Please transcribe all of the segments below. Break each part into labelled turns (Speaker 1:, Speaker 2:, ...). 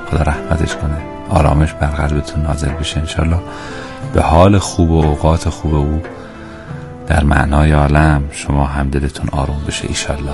Speaker 1: خدا رحمتش کنه، آرامش بر قلبتون نازل بشه انشالله، به حال خوب و اوقات خوب او در معنای عالم شما هم دلتون آروم بشه ایشالله.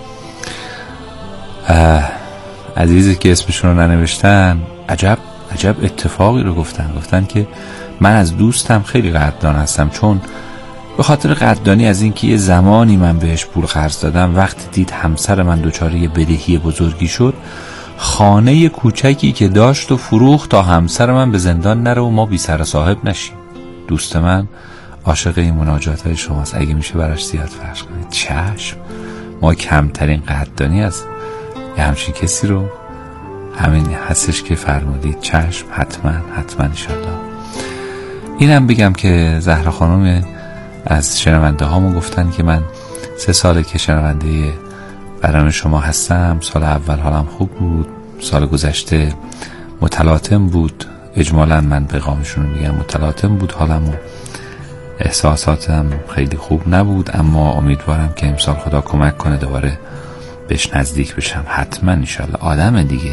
Speaker 1: عزیزی که اسمشون رو ننوشتن عجب اتفاقی رو گفتن که من از دوستم خیلی قدردان هستم، چون به خاطر قدردانی از اینکه یه زمانی من بهش پول قرض دادم، وقتی دید همسر من دچار یه بدهی بزرگی شد، خانه کوچکی که داشت و فروخت تا همسر من به زندان نره و ما بی سر صاحب نشیم. دوست من عاشق این مناجات های شماست، اگه میشه براش زیاد فرش کنید. چشم، ما کمترین قدردانی از یه همچین کسی رو همین هستش که فرمودید. چشم، حتما انشالله. اینم بگم که زهرا خانم از شنونده هامون گفتن که من 3 ساله که شنونده برنامه شما هستم. سال اول حالم خوب بود، سال گذشته متلاطم بود، اجمالا من پیغامشون رو میگم متلاطم بود حالم و احساساتم خیلی خوب نبود، اما امیدوارم که امسال خدا کمک کنه دوباره بهش نزدیک بشم. حتما انشالله. آدم دیگه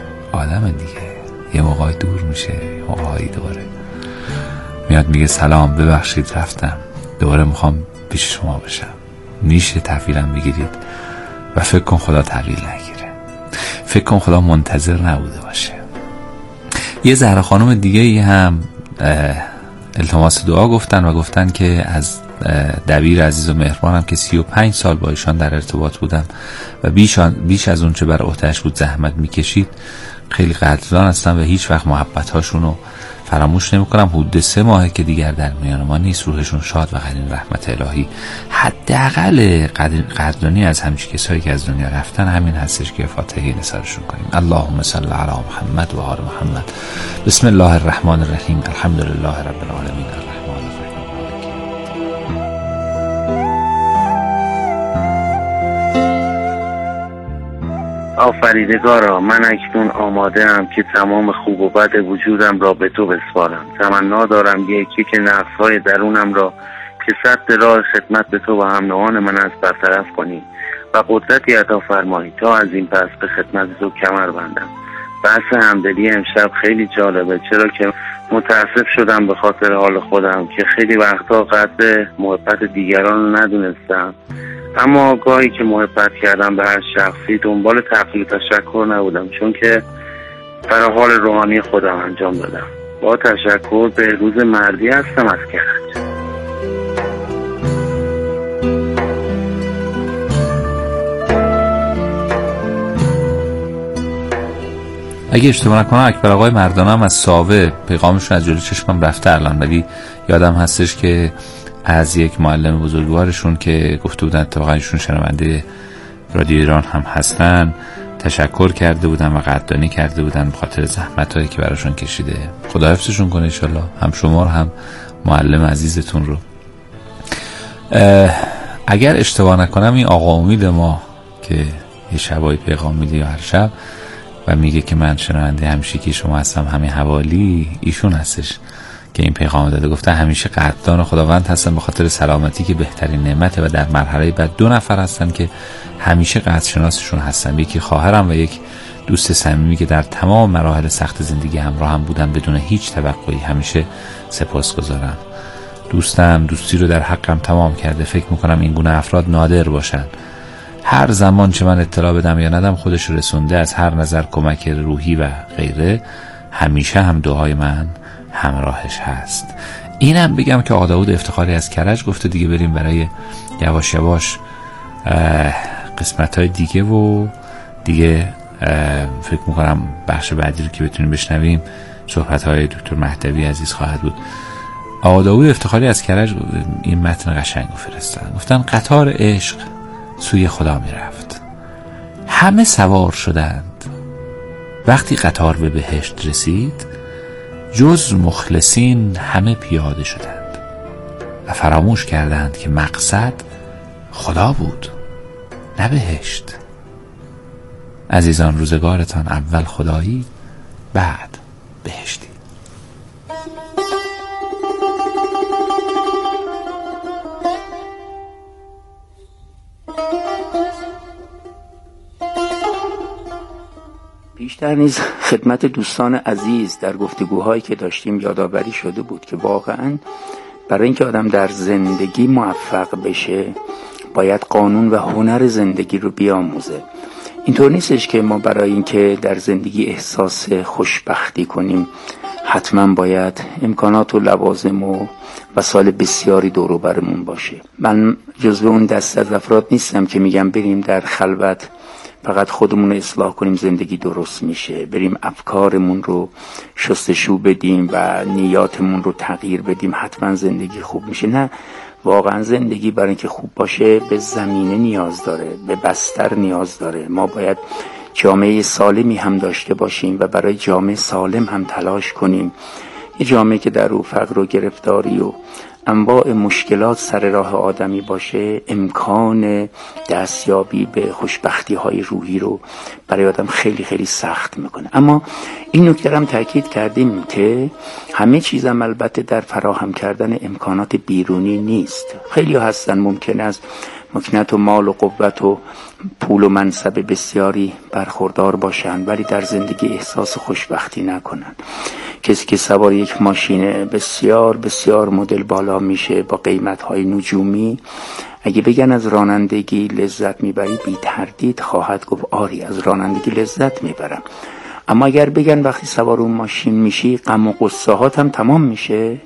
Speaker 1: یه موقعی دور میشه، یه موقعی دوباره میاد میگه سلام ببخشید رفتم، دوباره میخوام پیش شما بشم. میشه تحویلم بگیرید؟ و فکر کن خدا تحویل نگیره، فکر کن خدا منتظر نبوده باشه. یه زهرا خانم دیگه ای هم التماس دعا گفتن و گفتن که از دبیر عزیز و مهربانم که 35 سال با ایشان در ارتباط بودم و بیش از اون چه بر عهده‌اش بود زحمت میکشید، خیلی قدردان هستم و هیچ وقت محبت هاشونو فراموش نمیکنم. حدود 3 ماهه که دیگر در میان ما نیست، روحشون شاد و قرین رحمت الهی. حداقل قدردانی از همچین کسایی که از دنیا رفتن همین هستش که فاتحه نثارشون کنیم. اللهم صل علی محمد و آل محمد. بسم الله الرحمن الرحیم. الحمدلله رب العالمین الرحمن الرحیم.
Speaker 2: آفریدگارا، من اکنون آماده ام که تمام خوب و بد وجودم را به تو بسپارم. تمنا دارم یکی که نفس‌های درونم را که سد راه خدمت به تو و هم نوعان من است برطرف کنی و قدرتی عطا فرمایی تا از این پس به خدمت تو کمر بندم. بحث همدلی امشب خیلی جالبه، چرا که متاسف شدم به خاطر حال خودم که خیلی وقتا قدر محبت دیگران رو ندونستم، اما گاهی که محبت کردم به هر شخصی دنبال تقدیر و تشکر نبودم، چون که برای حال روحانی خودم انجام دادم. با تشکر به روز مردی هستم از کرج.
Speaker 1: اگه اشتباه نکنم اکبر آقای مردانه هم از ساوه، پیغامشون از جلوی چشمم رفته الان، ولی یادم هستش که از یک معلم بزرگوارشون که گفته بودن اتفاقا ایشون شنونده رادیو ایران هم هستن تشکر کرده بودن و قدردانی کرده بودن به خاطر زحمتایی که براشون کشیده. خدا حفظشون کنه انشالله، هم شما رو هم معلم عزیزتون رو. اگر اشتباه نکنم این آقا امید ما که یه شبای پیغام میده یا هر شب و میگه که من شنونده همیشه که شما هستم، همین حوالی ایشون هستش که این پیغام داده. گفته همیشه قدردان خداوند هستن به خاطر سلامتی که بهترین نعمته و در مرحله بعد 2 نفر هستن که همیشه قدرشناسشون هستن، یکی خواهرم و یک دوست صمیمی که در تمام مراحل سخت زندگی همراه هم بودن بدون هیچ توقعی. همیشه سپاسگزارم. دوستم دوستی رو در حقم تمام کرده. فکر میکنم این گونه افراد نادر باشن. هر زمان چه من اطلاع بدم یا ندم خودش رسونده، از هر نظر کمک روحی و غیره. همیشه هم دعای من همراهش هست. اینم بگم که آقا داود افتخاری از کرج گفته دیگه بریم برای یواش یواش قسمت‌های دیگه و دیگه فکر میکنم بخش بعدی رو که بتونیم بشنویم صحبت‌های دکتر مهدوی عزیز خواهد بود. آقا داود افتخاری از کرج این متن قشنگ فرستادن. گفتن قطار عشق سوی خدا میرفت، همه سوار شدند. وقتی قطار به بهشت رسید جز مخلصین همه پیاده شدند و فراموش کردند که مقصد خدا بود نه بهشت. عزیزان، روزگارتان اول خدایی بعد بهشتی.
Speaker 2: پیش
Speaker 3: بیشتر نیز خدمت دوستان عزیز در گفتگوهایی که داشتیم یادآوری شده بود که واقعا برای اینکه آدم در زندگی موفق بشه باید قانون و هنر زندگی رو بیاموزه. اینطور نیستش که ما برای اینکه در زندگی احساس خوشبختی کنیم حتما باید امکانات و لوازم و وسایل بسیاری دور و برمون باشه. من جزو اون دسته از افراد نیستم که میگم بریم در خلوت فقط خودمون رو اصلاح کنیم زندگی درست میشه، بریم افکارمون رو شستشو بدیم و نیاتمون رو تغییر بدیم حتما زندگی خوب میشه. نه، واقعا زندگی برای اینکه خوب باشه به زمینه نیاز داره، به بستر نیاز داره. ما باید جامعه سالمی هم داشته باشیم و برای جامعه سالم هم تلاش کنیم. یه جامعه که در او فقر و گرفتاری و انواع مشکلات سر راه آدمی باشه امکان دستیابی به خوشبختی های روحی رو برای آدم خیلی خیلی سخت میکنه. اما این نکته هم تاکید کردیم که همه چیز هم البته در فراهم کردن امکانات بیرونی نیست. خیلی هستن ممکنه از مکنت و مال و قوت و پول و منصب بسیاری برخوردار باشن ولی در زندگی احساس خوشبختی نکنن. کسی که سوار یک ماشین بسیار بسیار مدل بالا میشه با قیمت‌های نجومی، اگه بگن از رانندگی لذت میبری بی تردید خواهد گفت آری از رانندگی لذت میبرم. اما اگر بگن وقتی سوار اون ماشین میشی غم و غصه هات هم تمام میشه،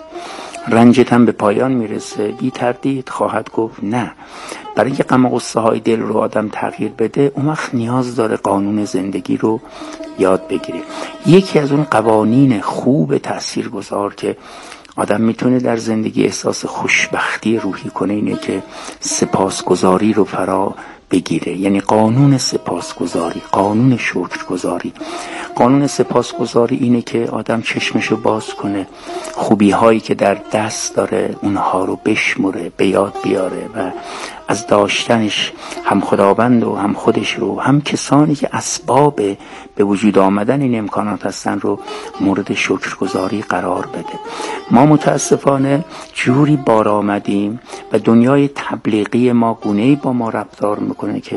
Speaker 3: رنجت هم به پایان میرسه، بی تردید خواهد گفت نه. برای اینکه غم و غصه های دل رو آدم تغییر بده اون وقت نیاز داره قانون زندگی رو یاد بگیره. یکی از اون قوانین خوب تاثیرگذار که آدم میتونه در زندگی احساس خوشبختی روحی کنه اینه که سپاسگزاری رو فرا بگیره. یعنی قانون سپاسگزاری، قانون شکرگزاری. قانون سپاسگزاری اینه که آدم چشمشو باز کنه، خوبی هایی که در دست داره اونها رو بشمره، به یاد بیاره و از داشتنش هم خداوند و هم خودش رو هم کسانی که اسباب به وجود آمدن این امکانات هستن رو مورد شکرگزاری قرار بده. ما متاسفانه جوری بار آمدیم و دنیای تبلیغی ما گونه‌ای با ما رفتار میکنه که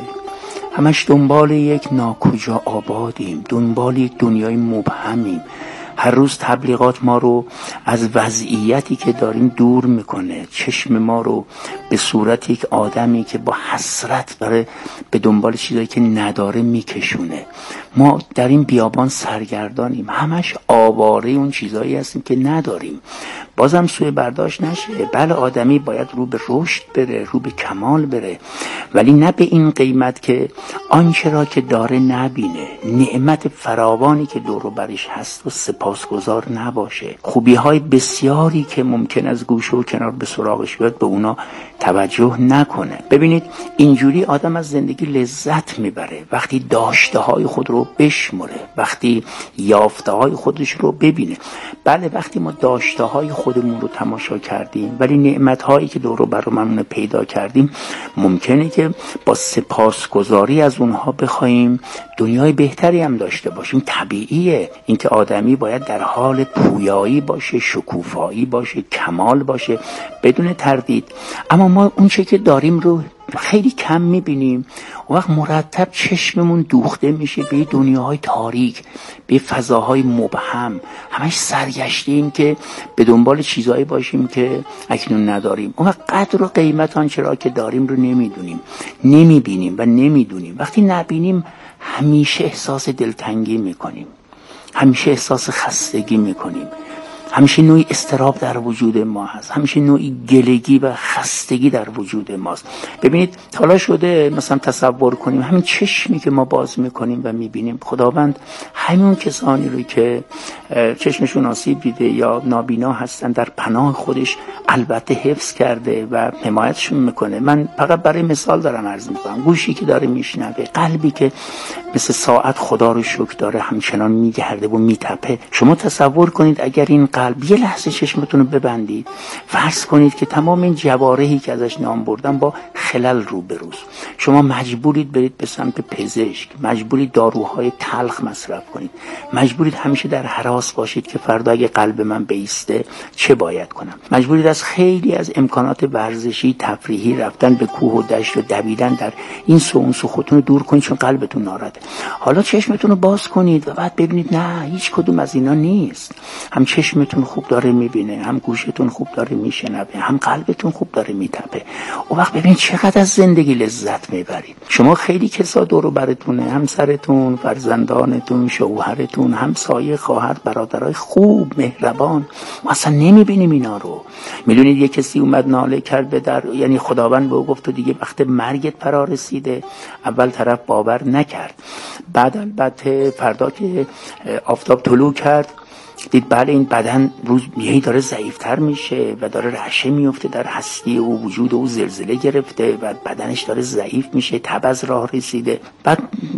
Speaker 3: همش دنبال یک ناکجا آبادیم، دنبال یک دنیای مبهمیم. هر روز تبلیغات ما رو از وضعیتی که داریم دور میکنه، چشم ما رو به صورت یک آدمی که با حسرت داره به دنبال چیزایی که نداره میکشونه. ما در این بیابان سرگردانیم، همش آواره اون چیزایی هستیم که نداریم. بازم سوء برداشت نشه، بله آدمی باید رو به رشد بره، رو به کمال بره، ولی نه به این قیمت که آنچه را که داره نبینه، نعمت فراوانی که دور و برش هست و سپاسگزار نباشه، خوبی های بسیاری که ممکن از گوشه و کنار به سراغش بیاد به اونا توجه نکنه. ببینید اینجوری آدم از زندگی لذت میبره وقتی داشته های خود رو بشمره، وقتی یافته های خودش رو ببینه. بله وقتی ما داشته های خودمون رو تماشا کردیم ولی نعمت هایی که دور و برمون پیدا کردیم ممکنه که با سپاسگزاری از اونها بخوایم دنیای بهتری هم داشته باشیم. طبیعیه اینکه آدمی باید در حال پویایی باشه، شکوفایی باشه، کمال باشه بدون تردید. اما ما اون چه که داریم رو خیلی کم میبینیم. اون وقت مرتب چشممون دوخته میشه به دنیاهای تاریک، به فضاهای مبهم. همش سرگشتیم که به دنبال چیزایی باشیم که اکنون نداریم. اون وقت قدر و قیمت آنچه را که داریم رو نمیدونیم، نمیبینیم و نمیدونیم. وقتی نبینیم همیشه احساس دلتنگی میکنیم، همیشه احساس خستگی میکنیم، همیشه نوعی اضطراب در وجود ما هست، همیشه نوعی گلگی و خستگی در وجود ماست. ببینید حالا شده مثلا تصور کنیم همین چشمی که ما باز میکنیم و میبینیم خداوند همون کسانی رو که چشمشون آسیب دیده یا نابینا هستن در پناه خودش البته حفظ کرده و حمایتشون میکنه. من فقط برای مثال دارم عرض میکنم. گوشی که داره میشنوه، قلبی که مثل ساعت خدا رو شکر داره همچنان میگرده و میتپه. شما تصور کنید اگر این قلب قلب. یه لحظه چشمتون رو ببندید، فرض کنید که تمام این جوارحی که ازش نام بردم با خلل روبروست. شما مجبورید برید به سمت پزشک، مجبورید داروهای تلخ مصرف کنید، مجبورید همیشه در هراس باشید که فردا اگه قلب من بیسته چه باید کنم، مجبورید از خیلی از امکانات ورزشی تفریحی رفتن به کوه و دشت و دویدن در این سو اون سو خودتون رو دور کنید چون قلبتون ناراحته. حالا چشمتون رو باز کنید و بعد ببینید نه هیچ کدوم از اینا نیست. هم چشمتون خوب داره میبینه، هم گوشتون خوب داره میشنوه، هم قلبتون خوب داره میتپه. اون وقت ببینید چقدر از زندگی لذت میبرید. شما خیلی کسا دور و برتونه، همسرتون، فرزندانتون، شوهرتون، همسایه، خواهر، برادرای خوب مهربان، ما اصلا نمیبینیم اینا رو. میدونید یه کسی اومد ناله کرد به در، یعنی خداوند به او گفت تو دیگه وقت مرگت فرا رسیده. اول طرف باور نکرد، بعد البته فردا که آفتاب طلوع کرد دید بله این بدن روز یهی داره ضعیفتر میشه و داره رعشه میفته در هستی او، وجود او زلزله گرفته و بدنش داره ضعیف میشه، تب از راه رسیده. بعد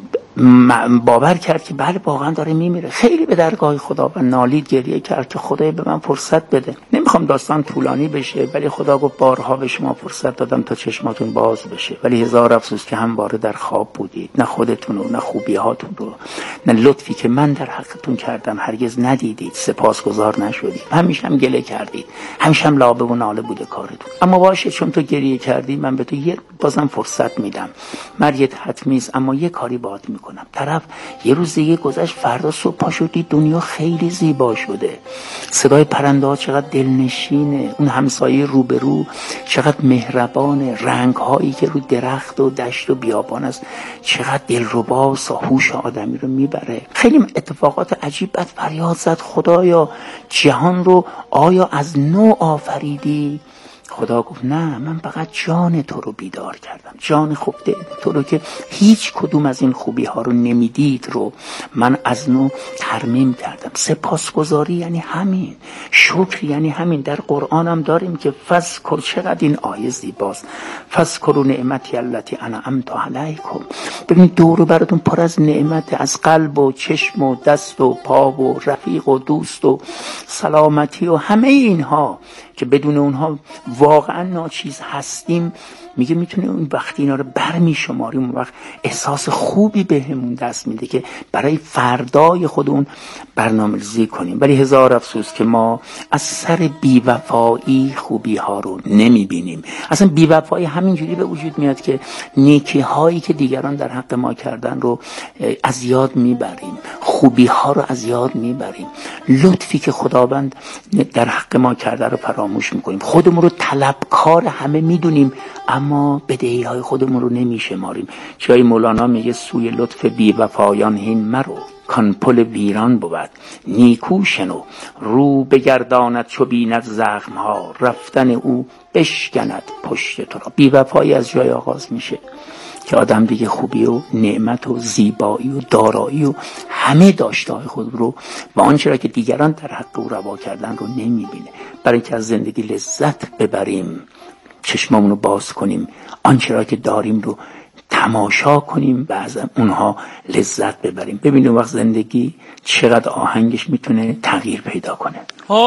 Speaker 3: باور کرد که بله واقعا داره میمیره. خیلی به درگاه خداوند نالید، گریه کرد که خدای به من فرصت بده. نمیخوام داستان طولانی بشه، ولی خدا گفت بارها به شما فرصت دادم تا چشماتون باز بشه، ولی هزار افسوس که همواره در خواب بودید. نه خودتون رو، نه خوبی‌هاتون رو، نه لطفی که من در حقتون کردم هرگز ندیدید، سپاسگزار نشدید، همیشه هم گله کردید، همیشه هم لابه و ناله بوده کارتون. اما باشه چون تو گریه کردی من به تو بازم فرصت میدم. مرگت حتمی است اما یه کاری باهات میکنم. طرف یه روز دیگه گذشت، فردا صبح پا شدی دنیا خیلی زیبا شده، صدای پرنده ها چقدر دلنشینه، اون همسایه روبرو چقدر مهربانه، رنگ هایی که رو درخت و دشت و بیابان است چقدر دلرباست، هوش آدمی رو میبره. خیلی اتفاقات عجیب. بعد فریاد زد خدایا جهان رو آیا از نو آفریدی؟ خدا گفت نه، من فقط جان تو رو بیدار کردم، جان خفته تو رو که هیچ کدوم از این خوبی ها رو نمیدید رو من از نو ترمیم کردم. سپاسگزاری یعنی همین، شکر یعنی همین. در قرآن هم داریم که فذکر، چقدر این آیه زیباست، فذکروا نعمتی التی انعمت علیکم. ببین دور و براتون پر از نعمت، از قلب و چشم و دست و پا و رفیق و دوست و سلامتی و همه اینها که بدون اونها واقعا ناچیز هستیم. میگه میتونه اون وقتی اینا رو برمی شماریم اون وقت احساس خوبی بهمون دست میده که برای فردای خودمون برنامه‌ریزی کنیم. ولی هزار افسوس که ما از سر بی‌وفایی خوبی ها رو نمیبینیم. اصلا بی‌وفایی همینجوری به وجود میاد که نیکی هایی که دیگران در حق ما کردن رو از یاد میبریم، خوبی ها رو از یاد میبریم، لطفی که خداوند در حق ما کرده رو فراموش میکنیم، خودمون رو طلبکار همه میدونیم اما بدهی های خودمون رو نمیشماریم. جای مولانا میگه سوی لطف بی وفایان هین مرو، کان پل ویران بود نیکو شنو، رو بگرداند چو بیند زخم ها، رفتن او بشکند پشت تو را. بی وفایی از جای آغاز میشه که آدم دیگه خوبی و نعمت و زیبایی و دارایی و همه داشته‌های خود رو و آنچه را که دیگران در حق او روا کردن رو نمیبینه. برای اینکه از زندگی لذت ببریم چشممون رو باز کنیم، آنچه را که داریم رو تماشا کنیم و از اونها لذت ببریم. ببینید وقت زندگی چقدر آهنگش میتونه تغییر پیدا کنه.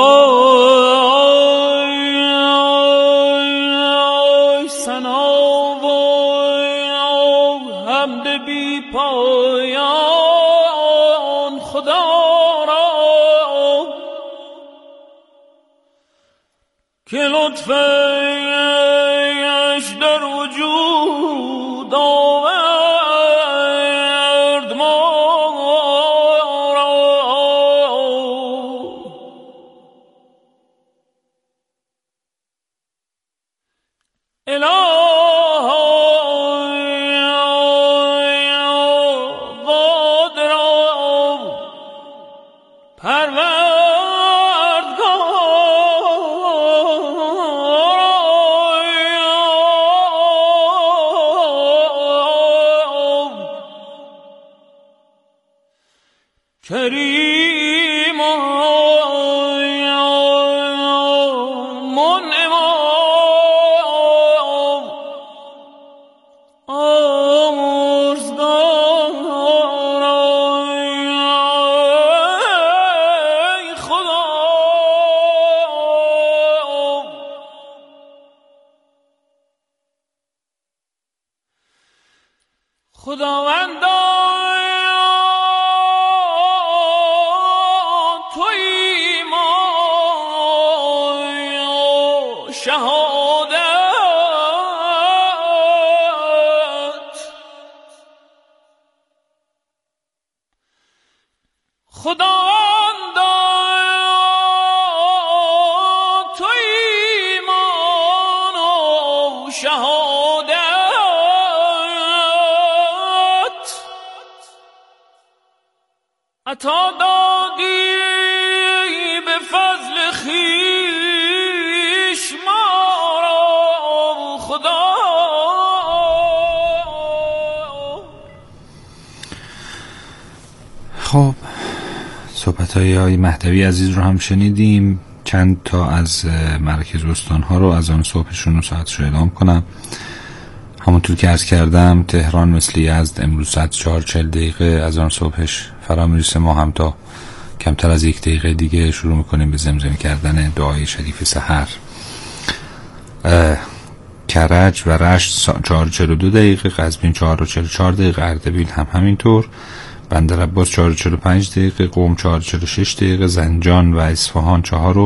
Speaker 4: سنا و حمد بی پایان خدا را که لطفش در وجود آورد ما را. کریم منعم آمرزگار ای خدا تویی ما شهادت خداوندا تویی ایمان و شهادت عطا دادی به فضل خویش ما را خدا.
Speaker 1: خب صحبت‌های آقای مهدوی عزیز رو هم شنیدیم. چند تا از مراکز استان‌ها رو از آن صبحشون و ساعتش رو اعلام کنم. همونطور که عرض کردم تهران مثل یزد امروز ساعت 4:40 از آن صبحش فرا میرسه. ما هم تا کمتر از 1 دقیقه دیگه شروع میکنیم به زمزمه کردن دعای شریف سحر. کرج و رشت 4:42، قزوین 4:44، اردبیل هم همینطور، بندرعباس 4:45، قم 4:46، زنجان و اصفهان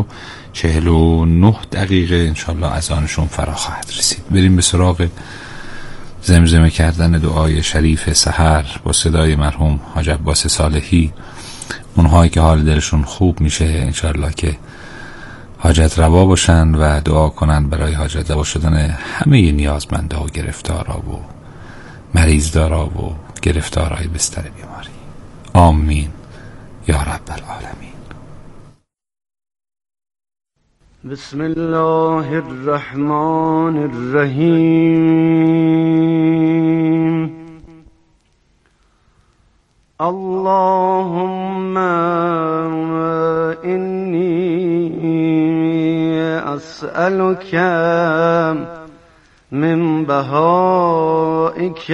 Speaker 1: 4:49. انشالله از آنشون فرا خواهد رسید. بریم به سراغ زمزمه کردن دعای شریف سحر با صدای مرحوم حاج عباس صالحی. اونهایی که حال دلشون خوب میشه انشالله که حاجت روا باشن و دعا کنن برای حاجت روا شدن همه نیازمنده و گرفتارا و مریضدارا و گرفتارای بستر بیماری. آمین یا رب العالمین.
Speaker 5: بسم الله الرحمن الرحیم. اللهم اینی اسألک من بهائک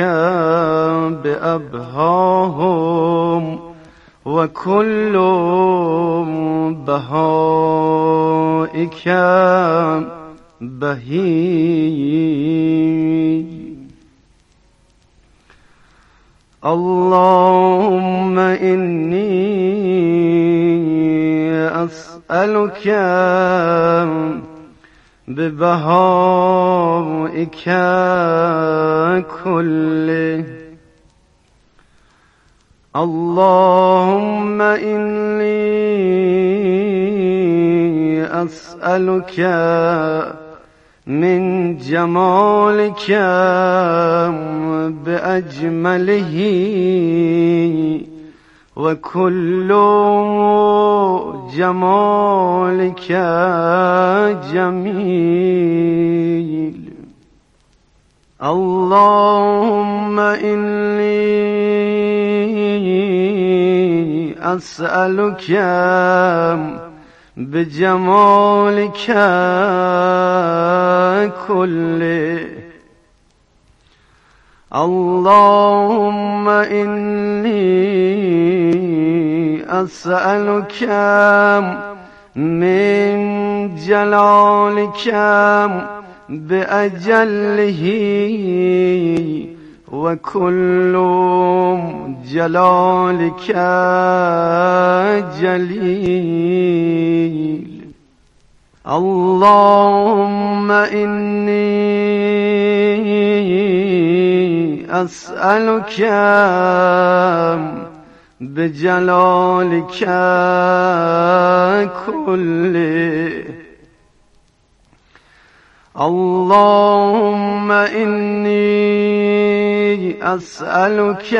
Speaker 5: بأبهاهم و کل بهائک بهی. اللهم اینی اسألک ببهائک کله. اللهم اینی اسألک من جمالک بأجمله و کل جمالک جمیل. اللهم اینی اسألک بجمالک کله. اللهم اینی اسألک من جلالک بأجله و کل جلالک جلیل. اللهم اینی اسألک بجلالک کله. اللهم اینی اسألک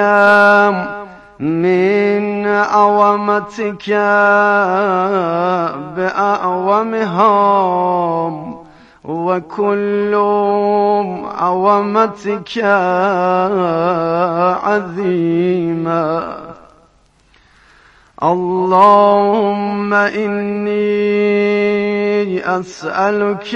Speaker 5: من عظمتک بأعظمها و کل عظمتک عظیما. اللهم اینی اسألک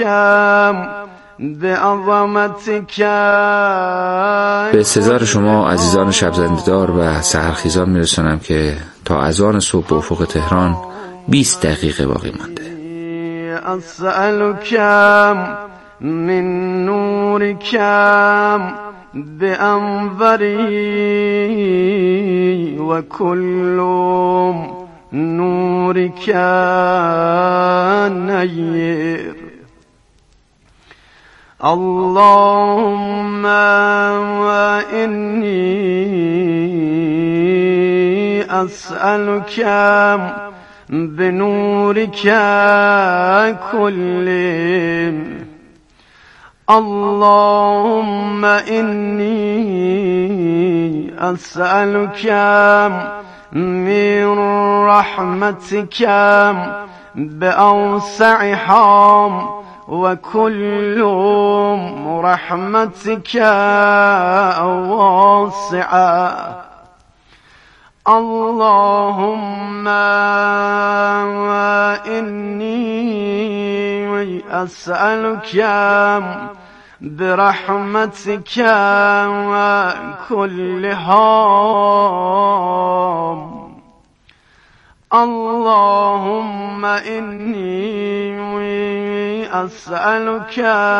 Speaker 5: بعظمتک.
Speaker 1: به استحضار شما عزیزان شبزنده‌دار و سحرخیزان میرسونم که تا اذان صبح به افق تهران 20 دقیقه باقی مانده.
Speaker 5: اسألک من نورک بأنوری و کل نورك نير اللهم إني أسألك بنورك كله اللهم إني أسألك من رحمتك بأوسعها وكل رحمتك واسعة اللهم إني أسألك برحمتك كلها اللهم إني أسألك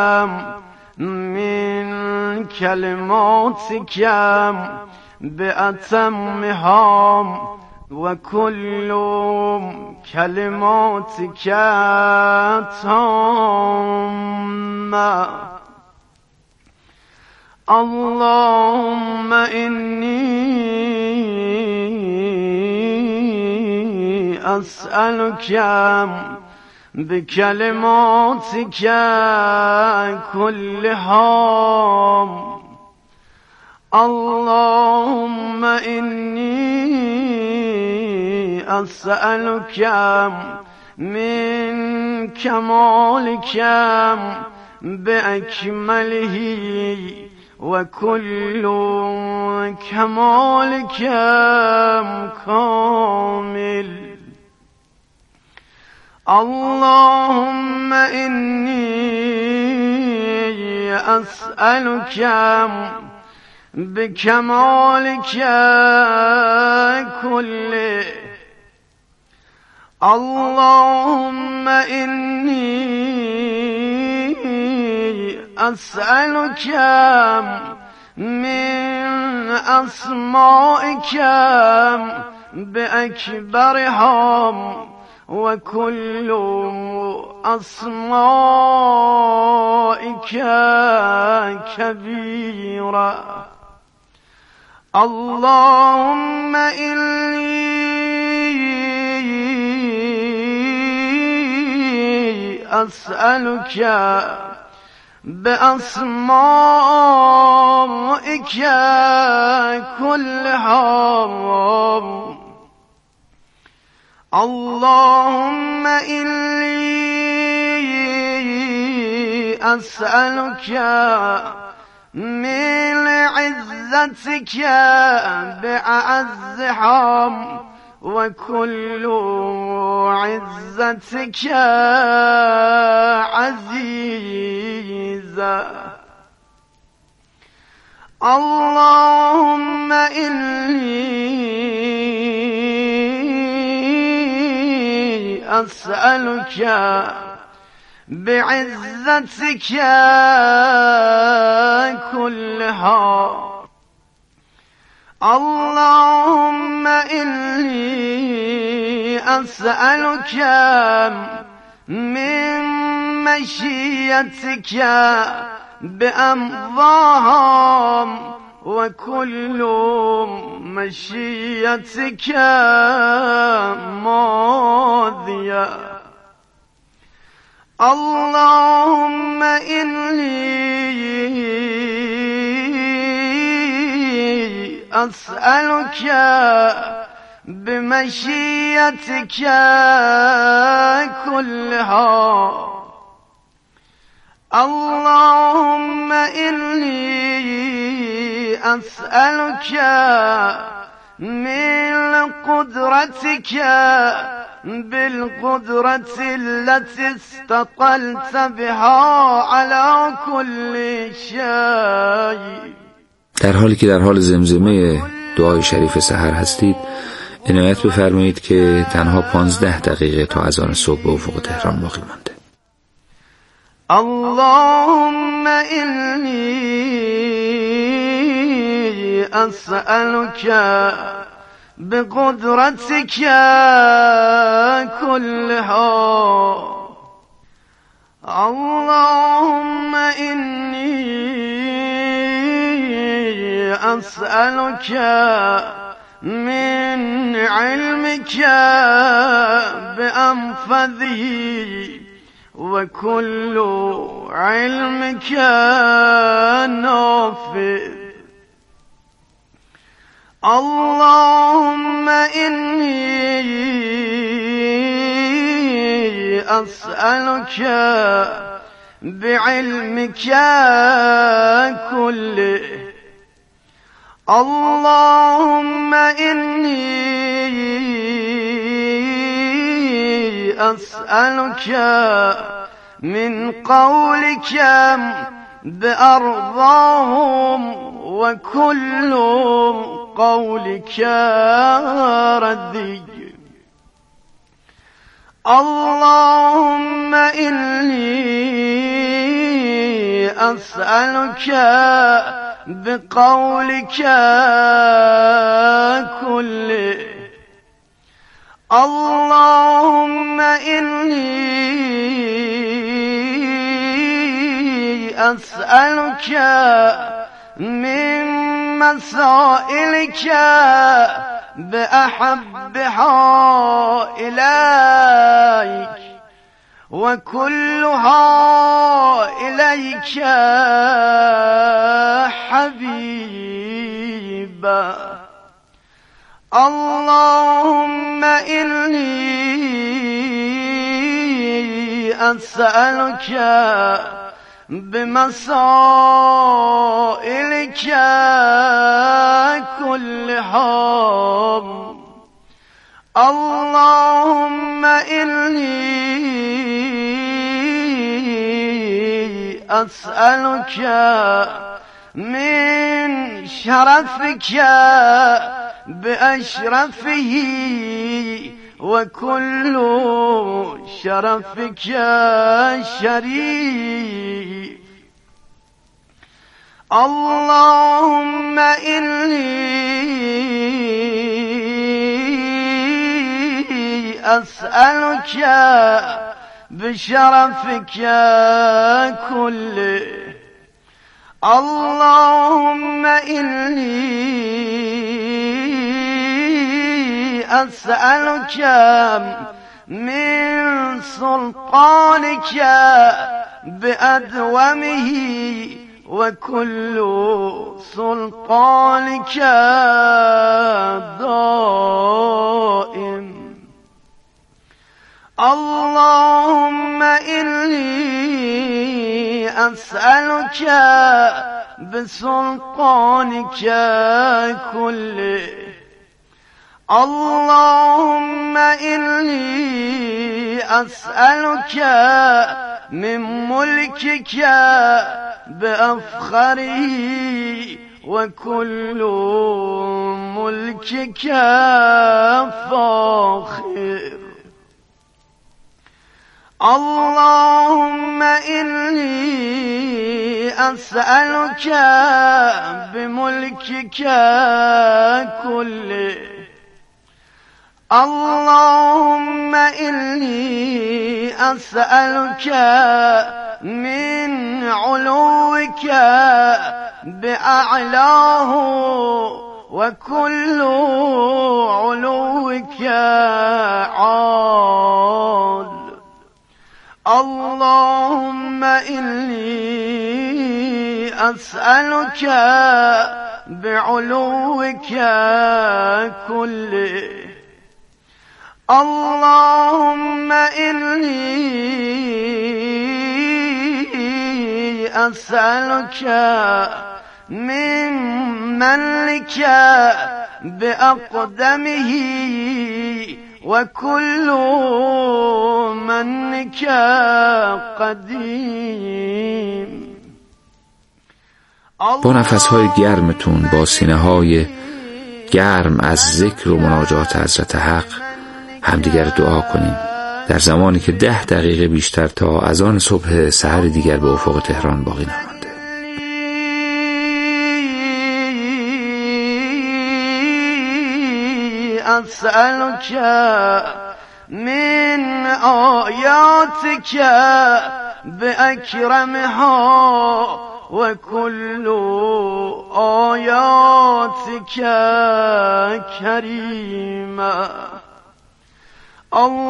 Speaker 5: من كلماتك بأتمها وكل كلماتك تامة اللهم إني أسألك بكلماتك كلها اللهم إني أسألك من كمالك بأكمله وكل كمالك كامل اللهم إني أسألك بكمالك كله اللهم إني أسألك من أسمائك بأكبرها وكل أسمائك كبيرة اللهم إني أسألك بأسمائك كلها اللهم إني أسألك من عزتك بأعزها وكل عزتك عزيزة اللهم إني أسألك بعزتك كلها اللهم إني أسألك من مشيتك بأمضاها وكل مشيتك ماضية اللهم إني أسألك بمشيتك كلها اللهم إني أسألك من قدرتك بالقدرة التي استقلت بها على كل شيء.
Speaker 1: در حالی که در حال زمزمه دعای شریف سحر هستید عنایت بفرمایید که تنها 15 دقیقه تا اذان صبح به افق تهران باقی مانده.
Speaker 5: اللهم إني أسألك بقدرتك كلها. اللهم إني أسألك من علمك بأنفذه وكل علمك نافذ. اللهم إني أسألك بعلمك كله. اللهم إني أسألك من قولك بأرضاهم وكل قولك ردي. اللهم إني أسألك بقولك كله. اللهم إني أسألك من مسائلك بأحبها إليك وكلها إليك حبيبا. اللهم إني أسألك بمسائلك كلها. اللهم إني أسألك من شرفك بأشرفه وكل شرفك شريف. اللهم إني أسألك بشرفك كله. اللهم إني أسألك من سلطانك بأدومه وكل سلطانك دائم. اللهم إني أسألك بسلطانك كله. اللهم إني أسألك من ملكك بأفخره وكل ملكك فاخر. اللهم إني أسألك بملكك كله. اللهم إني أسألك من علوك بأعلاه وكل علوك عال. اللهم إني أسألك بعلوك كله. اللهم إني أسألك من منك بأقدمه وكل منك قدیم.
Speaker 1: با نفسهای گرمتون، با سینه‌های گرم از ذکر و مناجات حضرت حق همدیگر دعا کنیم در زمانی که 10 دقیقه بیشتر تا اذان صبح سحر دیگر به افق تهران باقی نمانده.
Speaker 5: أسألك من آياتك بأكرمها وكل آياتك كريمة.